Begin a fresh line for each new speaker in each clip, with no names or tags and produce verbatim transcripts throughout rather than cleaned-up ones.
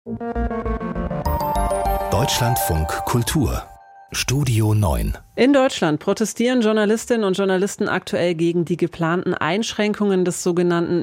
Deutschlandfunk Kultur Studio neun.
In Deutschland protestieren Journalistinnen und Journalisten aktuell gegen die geplanten Einschränkungen des sogenannten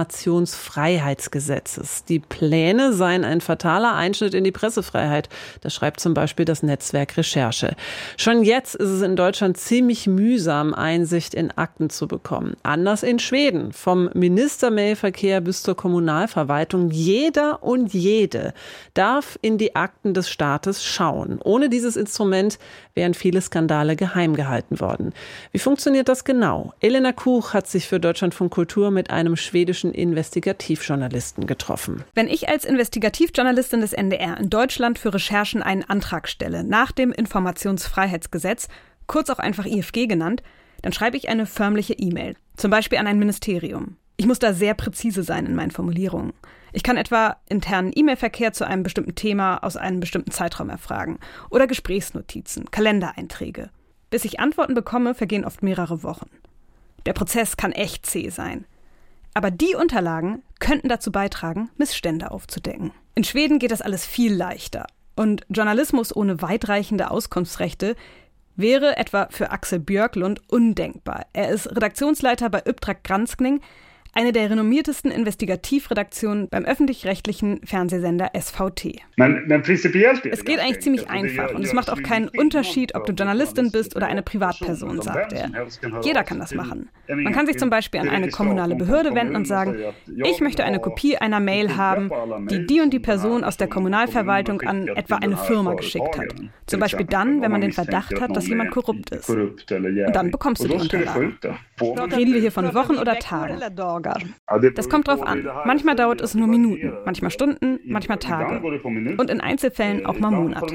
Informationsfreiheitsgesetzes. Die Pläne seien ein fataler Einschnitt in die Pressefreiheit. Das schreibt zum Beispiel das Netzwerk Recherche. Schon jetzt ist es in Deutschland ziemlich mühsam, Einsicht in Akten zu bekommen. Anders in Schweden. Vom Ministermailverkehr bis zur Kommunalverwaltung. Jeder und jede darf in die Akten des Staates schauen. Ohne dieses Instrument wären viele Skandale geheim gehalten worden. Wie funktioniert das genau? Elena Kuch hat sich für Deutschlandfunk Kultur mit einem schwedischen Investigativjournalisten getroffen.
Wenn ich als Investigativjournalistin des N D R in Deutschland für Recherchen einen Antrag stelle, nach dem Informationsfreiheitsgesetz, kurz auch einfach I F G genannt, dann schreibe ich eine förmliche E-Mail, zum Beispiel an ein Ministerium. Ich muss da sehr präzise sein in meinen Formulierungen. Ich kann etwa internen E-Mail-Verkehr zu einem bestimmten Thema aus einem bestimmten Zeitraum erfragen oder Gesprächsnotizen, Kalendereinträge. Bis ich Antworten bekomme, vergehen oft mehrere Wochen. Der Prozess kann echt zäh sein. Aber die Unterlagen könnten dazu beitragen, Missstände aufzudecken. In Schweden geht das alles viel leichter. Und Journalismus ohne weitreichende Auskunftsrechte wäre etwa für Axel Björklund undenkbar. Er ist Redaktionsleiter bei Uppdrag Granskning, eine der renommiertesten Investigativredaktionen beim öffentlich-rechtlichen Fernsehsender S V T. Es geht eigentlich ziemlich einfach und es macht auch keinen Unterschied, ob du Journalistin bist oder eine Privatperson, sagt er. Jeder kann das machen. Man kann sich zum Beispiel an eine kommunale Behörde wenden und sagen, ich möchte eine Kopie einer Mail haben, die die und die Person aus der Kommunalverwaltung an etwa eine Firma geschickt hat. Zum Beispiel dann, wenn man den Verdacht hat, dass jemand korrupt ist. Und dann bekommst du die Unterlagen. Reden wir hier von Wochen oder Tagen? Das kommt drauf an. Manchmal dauert es nur Minuten, manchmal Stunden, manchmal Tage. Und in Einzelfällen auch mal Monate.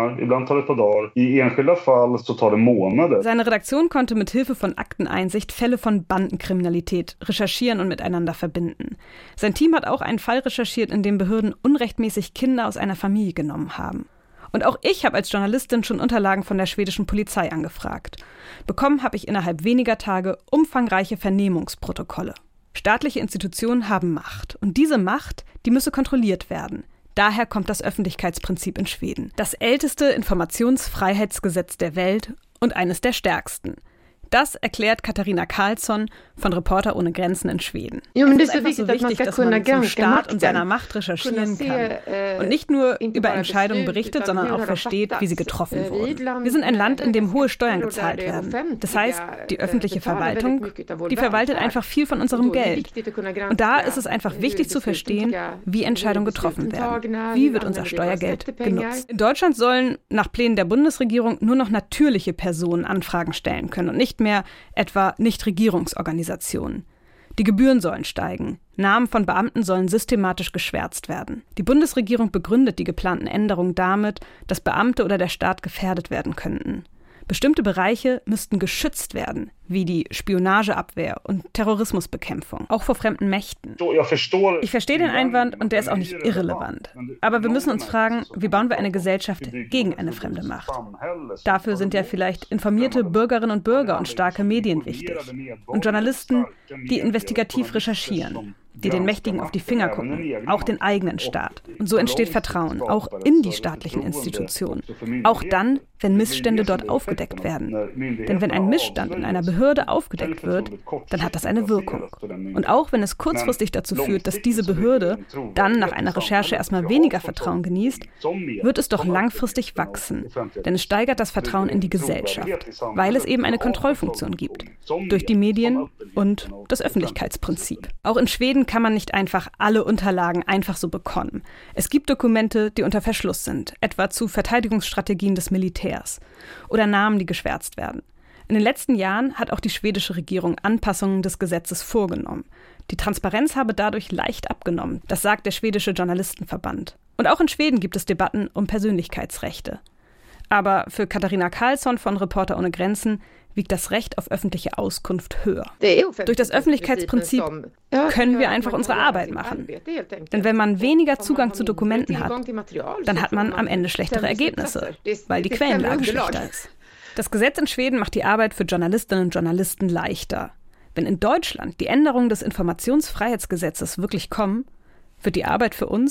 Seine Redaktion konnte mit Hilfe von Akteneinsicht Fälle von Bandenkriminalität recherchieren und miteinander verbinden. Sein Team hat auch einen Fall recherchiert, in dem Behörden unrechtmäßig Kinder aus einer Familie genommen haben. Und auch ich habe als Journalistin schon Unterlagen von der schwedischen Polizei angefragt. Bekommen habe ich innerhalb weniger Tage umfangreiche Vernehmungsprotokolle. Staatliche Institutionen haben Macht. Und diese Macht, die müsse kontrolliert werden. Daher kommt das Öffentlichkeitsprinzip in Schweden. Das älteste Informationsfreiheitsgesetz der Welt und eines der stärksten. Das erklärt Katharina Karlsson von Reporter ohne Grenzen in Schweden.
Ja, men
es
det
ist einfach so wichtig, dass man zum Staat und seiner Macht recherchieren kann und nicht nur über Entscheidungen berichtet, sondern auch versteht, wie sie getroffen wurden. Wir sind ein Land, in dem hohe Steuern gezahlt werden. Das heißt, die öffentliche Verwaltung, die verwaltet einfach viel von unserem Geld. Und da ist es einfach wichtig zu verstehen, wie Entscheidungen getroffen werden. Wie wird unser Steuergeld genutzt? In Deutschland sollen nach Plänen der Bundesregierung nur noch natürliche Personen Anfragen stellen können und nicht mehr etwa Nichtregierungsorganisationen. Die Gebühren sollen steigen. Namen von Beamten sollen systematisch geschwärzt werden. Die Bundesregierung begründet die geplanten Änderungen damit, dass Beamte oder der Staat gefährdet werden könnten. Bestimmte Bereiche müssten geschützt werden, wie die Spionageabwehr und Terrorismusbekämpfung, auch vor fremden Mächten. Ich verstehe den Einwand und der ist auch nicht irrelevant. Aber wir müssen uns fragen, wie bauen wir eine Gesellschaft gegen eine fremde Macht? Dafür sind ja vielleicht informierte Bürgerinnen und Bürger und starke Medien wichtig. Und Journalisten, die investigativ recherchieren, die den Mächtigen auf die Finger gucken, auch den eigenen Staat. Und so entsteht Vertrauen, auch in die staatlichen Institutionen. Auch dann, wenn Missstände dort aufgedeckt werden. Denn wenn ein Missstand in einer Behörde aufgedeckt wird, dann hat das eine Wirkung. Und auch wenn es kurzfristig dazu führt, dass diese Behörde dann nach einer Recherche erstmal weniger Vertrauen genießt, wird es doch langfristig wachsen. Denn es steigert das Vertrauen in die Gesellschaft, weil es eben eine Kontrollfunktion gibt. Durch die Medien und das Öffentlichkeitsprinzip. Auch in Schweden kann man nicht einfach alle Unterlagen einfach so bekommen. Es gibt Dokumente, die unter Verschluss sind, etwa zu Verteidigungsstrategien des Militärs oder Namen, die geschwärzt werden. In den letzten Jahren hat auch die schwedische Regierung Anpassungen des Gesetzes vorgenommen. Die Transparenz habe dadurch leicht abgenommen, das sagt der schwedische Journalistenverband. Und auch in Schweden gibt es Debatten um Persönlichkeitsrechte. Aber für Katharina Karlsson von Reporter ohne Grenzen wiegt das Recht auf öffentliche Auskunft höher. Durch das Öffentlichkeitsprinzip können wir einfach unsere Arbeit machen. Denn wenn man weniger Zugang zu Dokumenten hat, dann hat man am Ende schlechtere Ergebnisse, weil die Quellenlage schlechter ist. Das Gesetz in Schweden macht die Arbeit für Journalistinnen und Journalisten leichter. Wenn in Deutschland die Änderungen des Informationsfreiheitsgesetzes wirklich kommen, wird die Arbeit für uns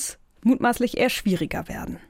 mutmaßlich eher schwieriger werden.